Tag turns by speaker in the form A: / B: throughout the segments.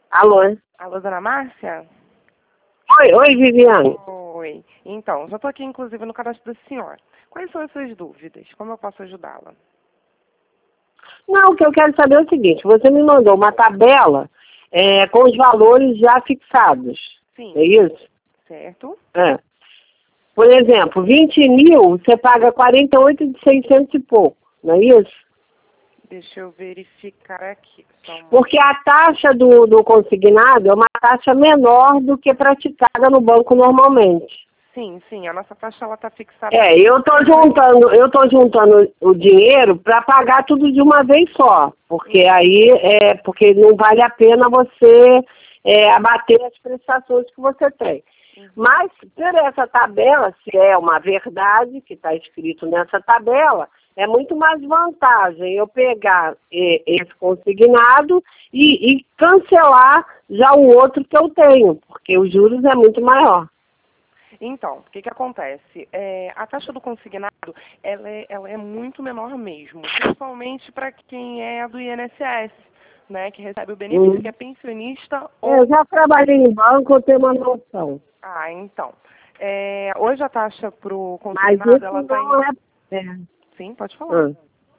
A: Alô?
B: Alô, dona Márcia?
A: Oi, Viviane.
B: Oi. Então, já estou aqui, inclusive, no cadastro da senhora. Quais são as suas dúvidas? Como eu posso ajudá-la?
A: Não, o que eu quero saber é o seguinte, você me mandou uma tabela com os valores já fixados.
B: Sim.
A: É isso?
B: Certo?
A: É. Por exemplo, 20 mil, você paga 48 de 600 e pouco, não é isso?
B: Deixa eu verificar aqui.
A: Porque a taxa do consignado é uma taxa menor do que praticada no banco normalmente.
B: Sim, a nossa taxa ela está fixada.
A: Eu tô juntando o dinheiro para pagar tudo de uma vez só, porque aí porque não vale a pena você abater as prestações que você tem. Mas por essa tabela, se é uma verdade que está escrito nessa tabela, é muito mais vantagem eu pegar esse consignado e cancelar já o outro que eu tenho, porque os juros é muito maior.
B: Então, o que acontece? A taxa do consignado, ela é muito menor mesmo, principalmente para quem é do INSS, né, que recebe o benefício, que é pensionista ou...
A: Eu já trabalhei em banco, eu tenho uma noção.
B: Ah, então. Hoje a taxa para o
A: Mas
B: consignado,
A: isso
B: ela está
A: não
B: em... Sim, pode falar.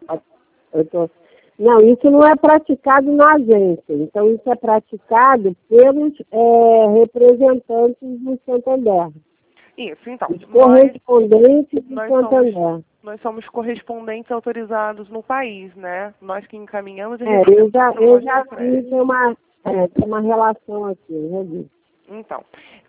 A: Isso não é praticado na agência. Então, isso é praticado pelos representantes do Santander.
B: Isso, então.
A: Os correspondentes do Santander.
B: Nós somos correspondentes autorizados no país, né? Nós que encaminhamos e
A: Eu já vi, tem uma relação aqui, eu já vi.
B: Então,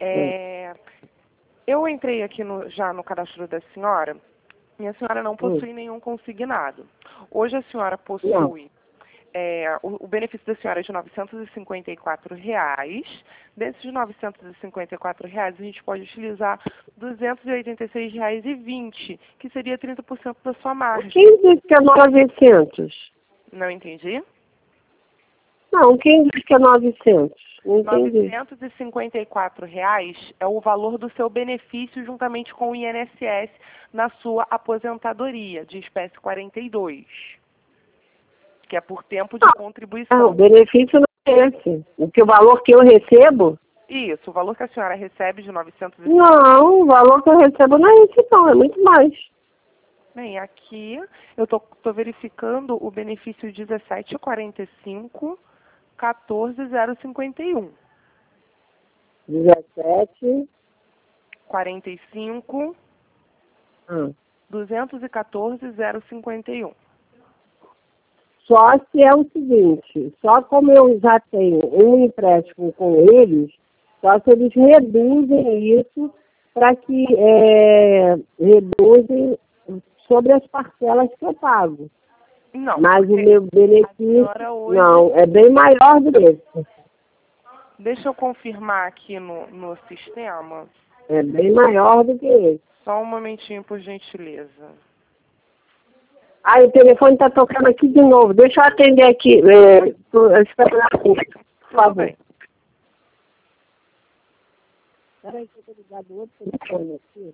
B: eu entrei aqui já no cadastro da senhora. Minha senhora não possui nenhum consignado. Hoje a senhora possui... o benefício da senhora é de R$ 954. Desses R$ 954, a gente pode utilizar R$ 286,20, que seria 30% da sua margem.
A: Quem disse que é 900?
B: Não entendi?
A: Não, quem disse que é 900? Não entendi.
B: R$ 954 é o valor do seu benefício juntamente com o INSS na sua aposentadoria, de espécie 42. Que é por tempo de contribuição.
A: O benefício não é esse. O valor que eu recebo?
B: Isso, o valor que a senhora recebe de 900...
A: Não, o valor que eu recebo não é esse não, é muito mais.
B: Bem, aqui eu tô verificando o benefício 17,45, 14,051.
A: 17...
B: 45, 214,051.
A: Só se é o seguinte, só como eu já tenho um empréstimo com eles, só se eles reduzem isso para que reduzem sobre as parcelas que eu pago.
B: Não.
A: Mas o meu benefício,
B: hoje...
A: não, é bem maior do que esse.
B: Deixa eu confirmar aqui no sistema.
A: É bem maior do que esse.
B: Só um momentinho, por gentileza.
A: O telefone está tocando aqui de novo. Deixa eu atender aqui. Espera por favor. Espera aí que eu estou ligado outro telefone aqui.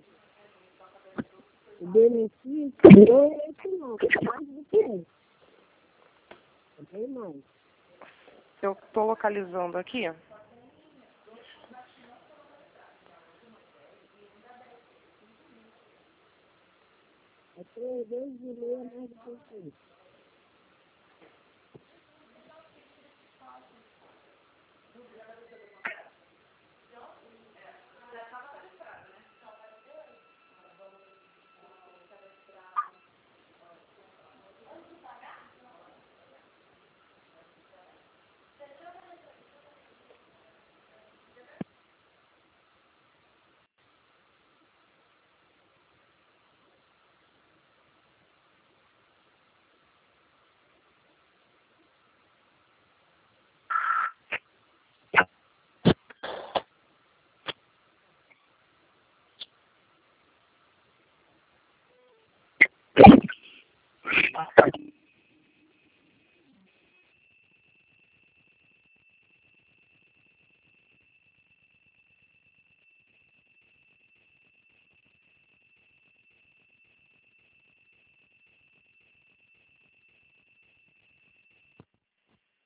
A: O benefício não é esse não, é mais do que esse. É bem mais.
B: Eu estou localizando aqui.
A: É 3 vezes e meia mais do que isso.